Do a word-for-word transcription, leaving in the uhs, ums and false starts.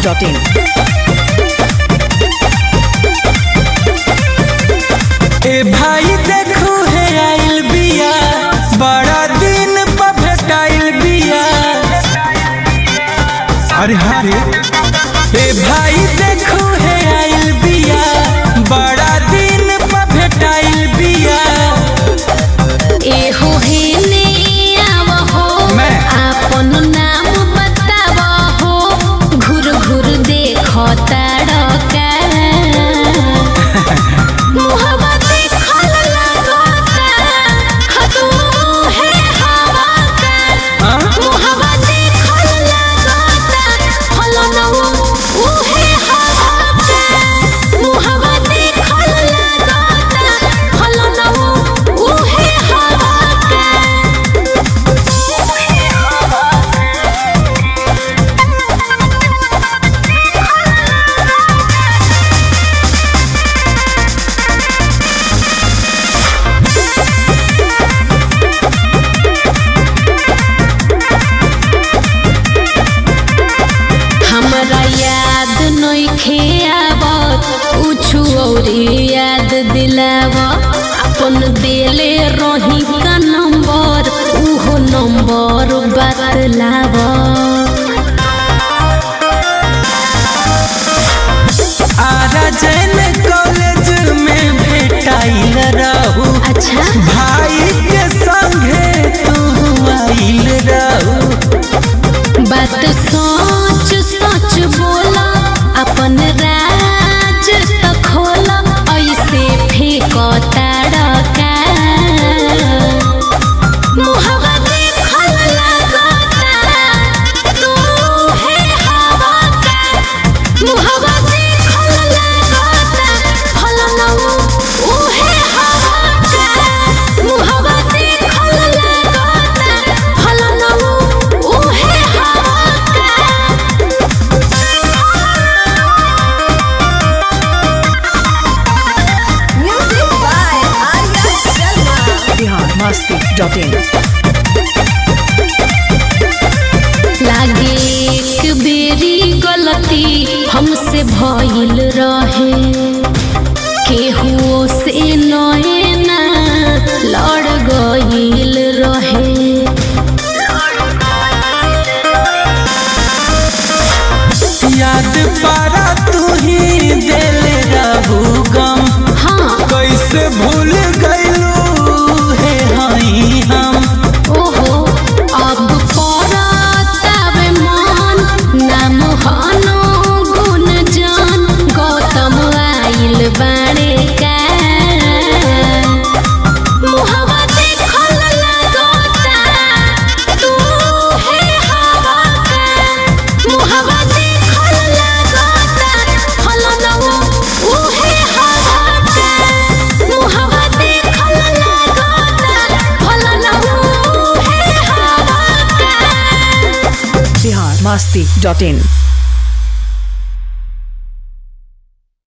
Dot in. ए भाई देखो है आइल बिया, बड़ा दिन पर भेटाइल बिया। अरे हरे ए भाई देखो है आइल बिया, बड़ा दिन पर भेटाइल बिया। ए हो हे ने आव हो, आपन नाम बताव हो, घुर घुर देखो ताड़का मुहवा देखल लागता हतू है हवा का। मुहवा देखल लागता फलनऊ ऊ है हवा का। मुहवा देखल लागता फलनऊ ऊ है हवा का। हमरा याद नइखे आवत कुछु और याद दिलाव। अपन देले रही का नंबर उहो नंबर बतलाव। आरा जैन कॉलेज में भेटाइल रहू। अच्छा भाई के संगे तू आइल रहू। बात सोच सोच बोला, अपन राज तो खोला, ऐसे फेंको ताड़का। मुहवा देखल लागता तू है हवा का। मुहवा देखल लागता फलनऊ ऊ है हवा का। मुहवा देखल लागता फलनऊ ऊ है हवा का। Music by Arya Sharma. Bihar Masti dot in. लागे एक बेरी गलती हमसे भइल रहे, केहू से नैना लड़ गइल रहे। याद पारा तू ही दिल रहू गम। हाँ कैसे भूल गइलू है हई हम। ओहो अब पड़तावे मन, नाम हनो गुणजान, गौतम आइल बाड़े का। मुहवा देखल लागता तू है हवा का। मुहवा देखल लागता फलनऊ ऊ है हवा का। मुहवा देखल लागता फलनऊ ऊ है हवा का। बिहार मस्ती डॉट इन।